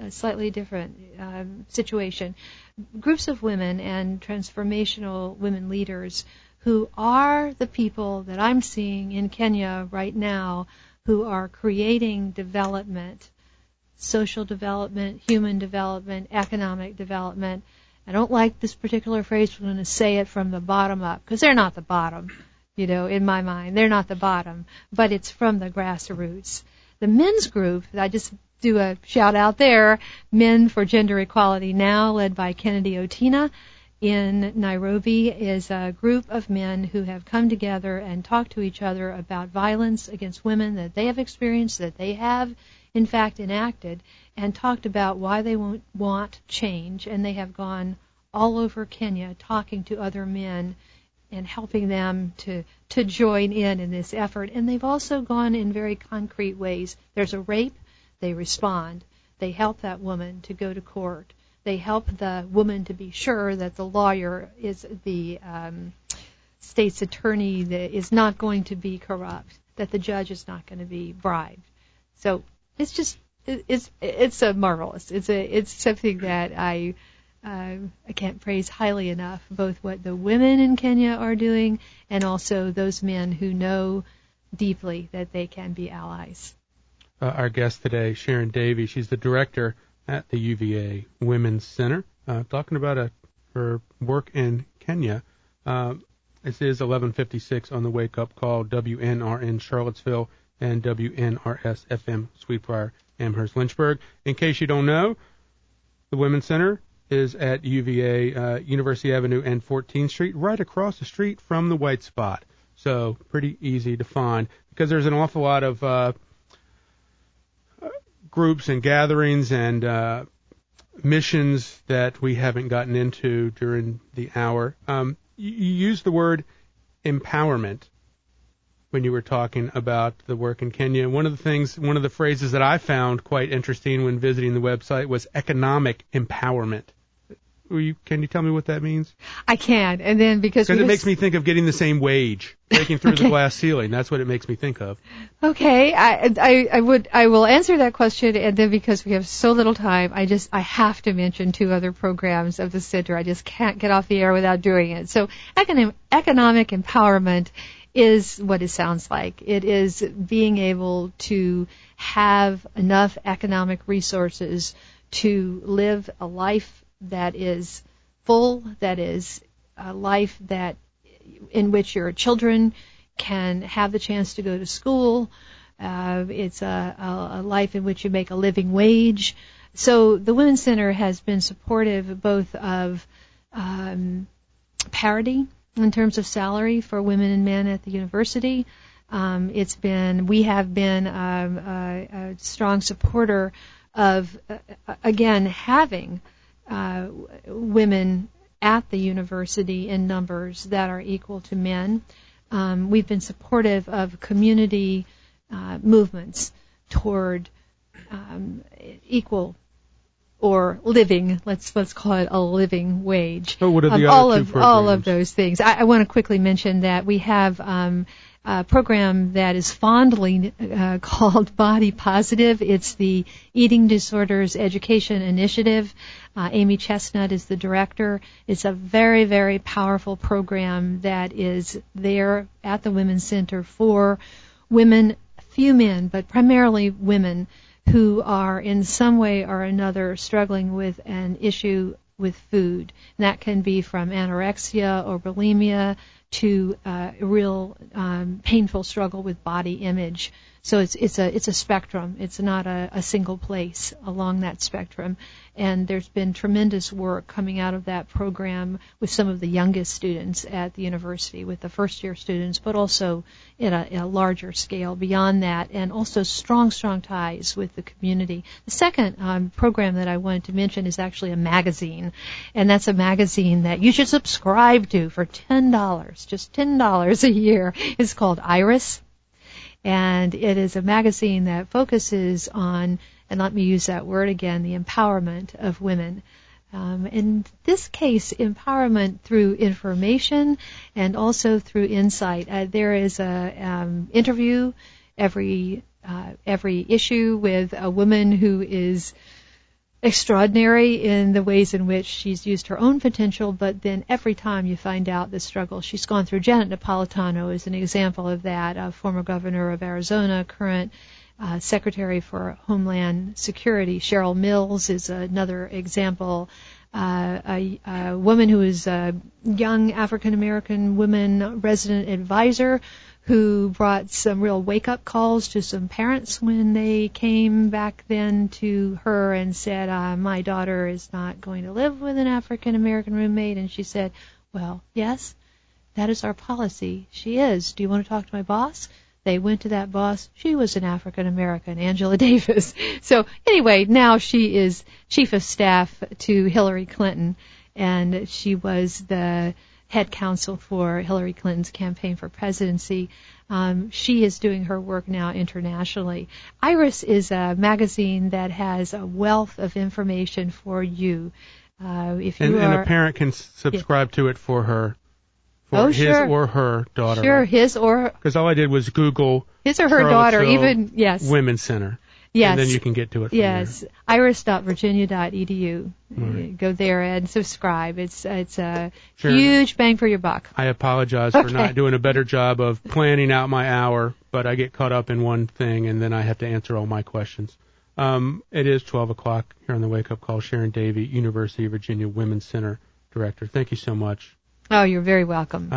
situation. Groups of women and transformational women leaders who are the people that I'm seeing in Kenya right now, who are creating development, social development, human development, economic development. I don't like this particular phrase. I'm going to say it from the bottom up, because they're not the bottom, in my mind. They're not the bottom, but it's from the grassroots. The men's group, I just do a shout out there, Men for Gender Equality Now, led by Kennedy Otina in Nairobi, is a group of men who have come together and talked to each other about violence against women that they have experienced, that they have in fact enacted, and talked about why they want change. And they have gone all over Kenya talking to other men and helping them to join in this effort. And they've also gone in very concrete ways. There's a rape, they respond. They help that woman to go to court. They help the woman to be sure that the lawyer is the state's attorney that is not going to be corrupt, that the judge is not going to be bribed. So it's just it's a marvelous. It's something that I can't praise highly enough. Both what the women in Kenya are doing, and also those men who know deeply that they can be allies. Our guest today, Sharon Davey. She's the director at the UVA Women's Center, talking about her work in Kenya. This is 11:56 on the Wake Up Call, WNRN Charlottesville and WNRS FM Sweetbriar, Amherst, Lynchburg. In case you don't know, the Women's Center is at UVA, University Avenue and 14th Street, right across the street from the White Spot. So pretty easy to find, because there's an awful lot of groups and gatherings and missions that we haven't gotten into during the hour. You used the word empowerment when you were talking about the work in Kenya. One of the phrases that I found quite interesting when visiting the website was economic empowerment. Can you tell me what that means? I can, and then because it makes me think of getting the same wage, breaking through the glass ceiling. That's what it makes me think of. Okay, I will answer that question, and then because we have so little time, I have to mention two other programs of the center. I just can't get off the air without doing it. So economic empowerment is what it sounds like. It is being able to have enough economic resources to live a life that is full, that is a life in which your children can have the chance to go to school. It's a life in which you make a living wage. So the Women's Center has been supportive both of parity in terms of salary for women and men at the university. We have been a strong supporter of, again, having women at the university in numbers that are equal to men. We've been supportive of community movements toward equal or living, let's call it a living wage. Oh, what are the other two programs? All of those things. I want to quickly mention that we have a program that is fondly called Body Positive. It's the Eating Disorders Education Initiative. Amy Chestnut is the director. It's a very, very powerful program that is there at the Women's Center for women, few men, but primarily women who are in some way or another struggling with an issue with food. And that can be from anorexia or bulimia to real painful struggle with body image. So it's a spectrum. It's not a single place along that spectrum. And there's been tremendous work coming out of that program with some of the youngest students at the university, with the first-year students, but also in a larger scale beyond that, and also strong ties with the community. The second program that I wanted to mention is actually a magazine, and that's a magazine that you should subscribe to for $10, just $10 a year. It's called Iris. And it is a magazine that focuses on and let me use that word again, the empowerment of women. In this case, empowerment through information and also through insight. There is a interview every issue with a woman who is extraordinary in the ways in which she's used her own potential, but then every time you find out the struggle she's gone through. Janet Napolitano is an example of that, a former governor of Arizona, current Secretary for Homeland Security. Cheryl Mills is another example. A woman who is a young African-American woman resident advisor who brought some real wake-up calls to some parents when they came back then to her and said, my daughter is not going to live with an African-American roommate. And she said, well, yes, that is our policy. She is. Do you want to talk to my boss? They went to that boss. She was an African-American, Angela Davis. So anyway, now she is chief of staff to Hillary Clinton, and she was the head counsel for Hillary Clinton's campaign for presidency. She is doing her work now internationally. Iris is a magazine that has a wealth of information for you. If you and a parent can subscribe to it for her. For his or her daughter. Sure, his or... Because all I did was Google his or her daughter, even, yes. Women's Center. Yes. And then you can get to it from there. iris.virginia.edu. Right. Go there and subscribe. It's a huge bang for your buck. I apologize for not doing a better job of planning out my hour, but I get caught up in one thing, and then I have to answer all my questions. It is 12 o'clock here on the Wake Up Call. Sharon Davey, University of Virginia Women's Center Director. Thank you so much. Oh, you're very welcome.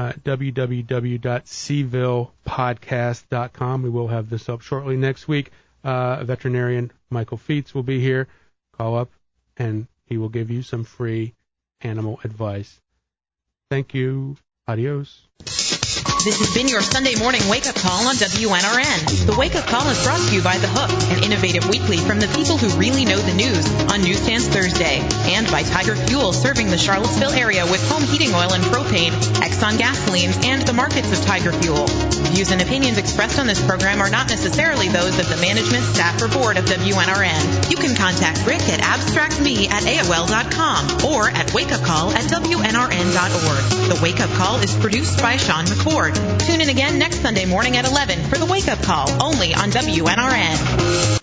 www.cvillepodcast.com. We will have this up shortly next week. Veterinarian Michael Feets will be here. Call up, and he will give you some free animal advice. Thank you. Adios. This has been your Sunday morning wake-up call on WNRN. The wake-up call is brought to you by The Hook, an innovative weekly from the people who really know the news on Newsstands Thursday, and by Tiger Fuel, serving the Charlottesville area with home heating oil and propane, Exxon gasolines, and the markets of Tiger Fuel. Views and opinions expressed on this program are not necessarily those of the management, staff, or board of WNRN. You can contact Rick at abstractme@AOL.com or at wakeupcall@WNRN.org. The wake-up call is produced by Sean McCord. Tune in again next Sunday morning at 11 for the Wake Up Call, only on WNRN.